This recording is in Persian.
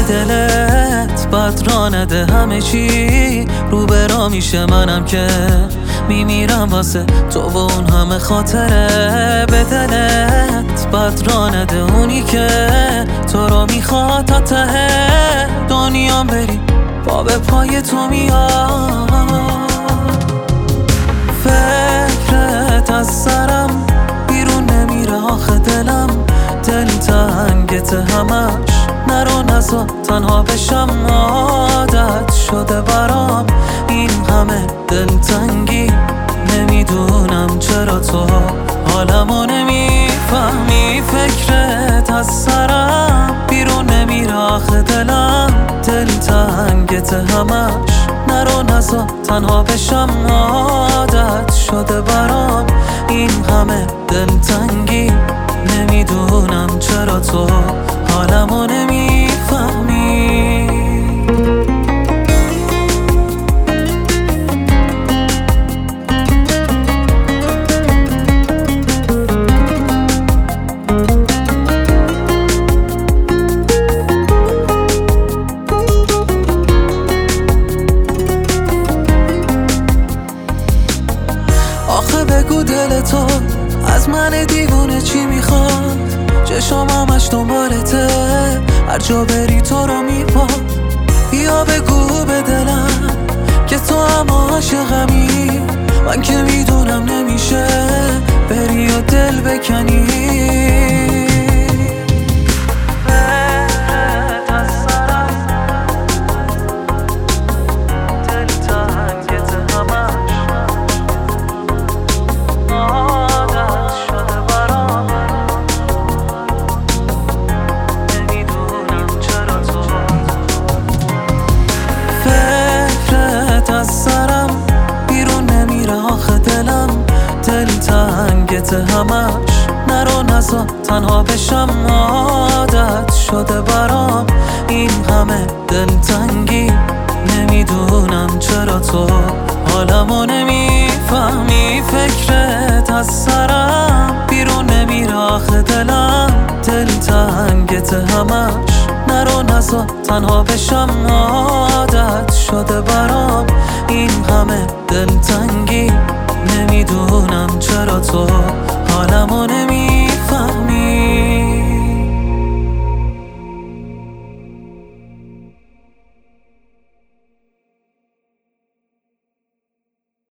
دلت بد را نده، همه چی رو به را میشه. منم که میمیرم واسه تو و اون همه خاطره. به دلت بد را نده، اونی که تو رو میخواد تا ته دنیا بری پا به پای تو میاد. فکرت از سرم بیرون نمیره آخه دلم دل تنگت همش. نرو نزا تنها بشم، عادت شده برام این همه دلتنگی. نمیدونم چرا تو حالمو نمیفهمی. فکرت از سرم بیرون نمیره آخه دلم دل تنگت همش. نرو نزا تنها بشم، عادت شده برام این همه دلتنگی. نمیدونم چرا تو حالمو نمیفهمی. آخه بگو دل تو از من دیوونه چی میخواد؟ چشم همش دنبالته، هر جا بری تو رو میپاد. بیا بگو به دلم که تو هم عاشقمی. من که میدونم نمیشه بری و دل بکنی. از سرم بیرون نمیره آخه دلم دل تنگت همش. نرو نزا تنها بشم، عادت شده برام این همه دلتنگی. نمیدونم چرا تو حالمو نمیفهمی. فکرت از سرم بیرون نمیره آخه دلم دل تنگت همش. نرو نزا تنها بشم، عادت شده برام این همه دلتنگی. نمیدونم چرا تو حالمو